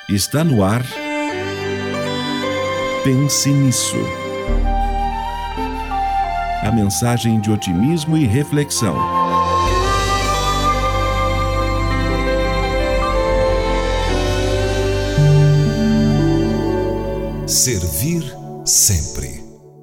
Está no ar. Pense nisso. A mensagem de otimismo e reflexão. Servir sempre.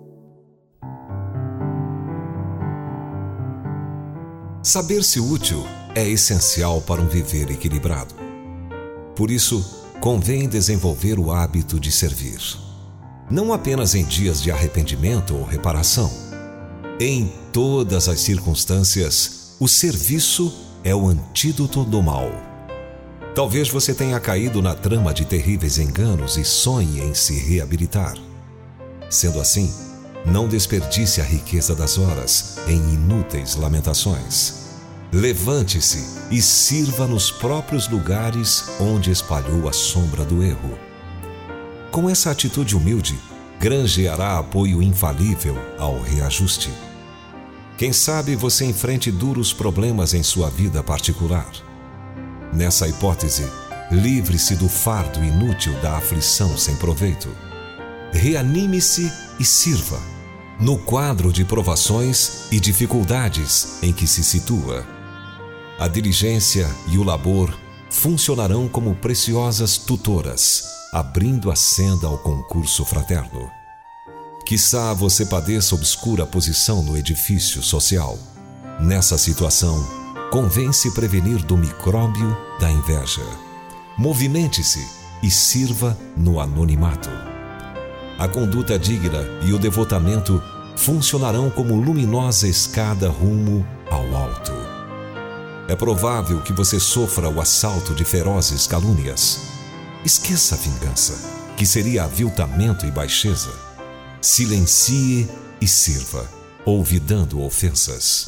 Saber-se útil é essencial para um viver equilibrado. Por isso, convém desenvolver o hábito de servir. Não apenas em dias de arrependimento ou reparação. Em todas as circunstâncias, o serviço é o antídoto do mal. Talvez você tenha caído na trama de terríveis enganos e sonhe em se reabilitar. Sendo assim, não desperdice a riqueza das horas em inúteis lamentações. Levante-se e sirva nos próprios lugares onde espalhou a sombra do erro. Com essa atitude humilde, granjeará apoio infalível ao reajuste. Quem sabe você enfrente duros problemas em sua vida particular. Nessa hipótese, livre-se do fardo inútil da aflição sem proveito. Reanime-se e sirva, no quadro de provações e dificuldades em que se situa. A diligência e o labor funcionarão como preciosas tutoras, abrindo a senda ao concurso fraterno. Quiçá você padeça obscura posição no edifício social. Nessa situação, convém se prevenir do micróbio da inveja. Movimente-se e sirva no anonimato. A conduta digna e o devotamento funcionarão como luminosa escada rumo ao alto. É provável que você sofra o assalto de ferozes calúnias. Esqueça a vingança, que seria aviltamento e baixeza. Silencie e sirva, olvidando ofensas.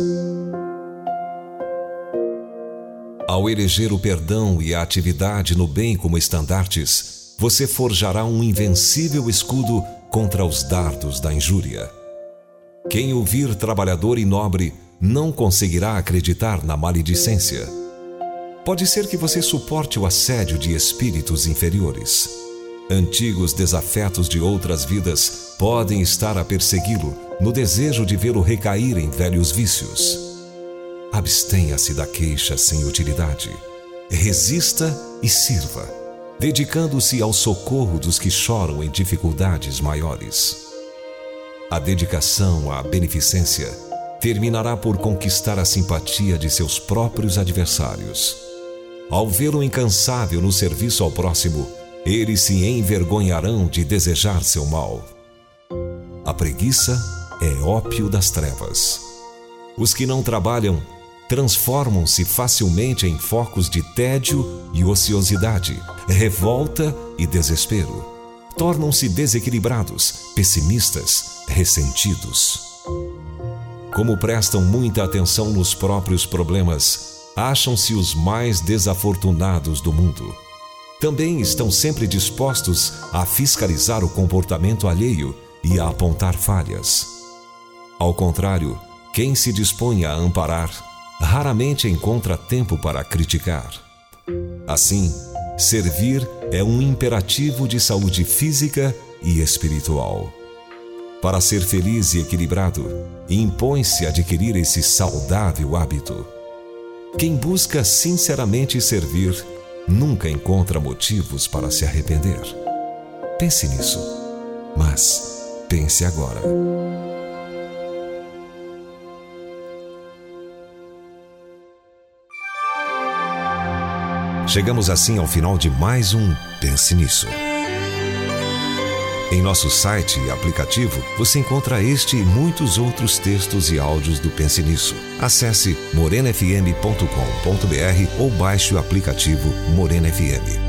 Ao eleger o perdão e a atividade no bem como estandartes, você forjará um invencível escudo contra os dardos da injúria. Quem ouvir trabalhador e nobre não conseguirá acreditar na maledicência. Pode ser que você suporte o assédio de espíritos inferiores. Antigos desafetos de outras vidas podem estar a persegui-lo no desejo de vê-lo recair em velhos vícios. Abstenha-se da queixa sem utilidade. Resista e sirva, dedicando-se ao socorro dos que choram em dificuldades maiores. A dedicação à beneficência terminará por conquistar a simpatia de seus próprios adversários. Ao vê-lo incansável no serviço ao próximo, eles se envergonharão de desejar seu mal. A preguiça é ópio das trevas. Os que não trabalham transformam-se facilmente em focos de tédio e ociosidade, revolta e desespero. Tornam-se desequilibrados, pessimistas, ressentidos. Como prestam muita atenção nos próprios problemas, acham-se os mais desafortunados do mundo. Também estão sempre dispostos a fiscalizar o comportamento alheio e a apontar falhas. Ao contrário, quem se dispõe a amparar, raramente encontra tempo para criticar. Assim, servir é um imperativo de saúde física e espiritual. Para ser feliz e equilibrado, impõe-se adquirir esse saudável hábito. Quem busca sinceramente servir, nunca encontra motivos para se arrepender. Pense nisso, mas pense agora. Chegamos assim ao final de mais um Pense Nisso. Em nosso site e aplicativo, você encontra este e muitos outros textos e áudios do Pense Nisso. Acesse morenafm.com.br ou baixe o aplicativo Morena FM.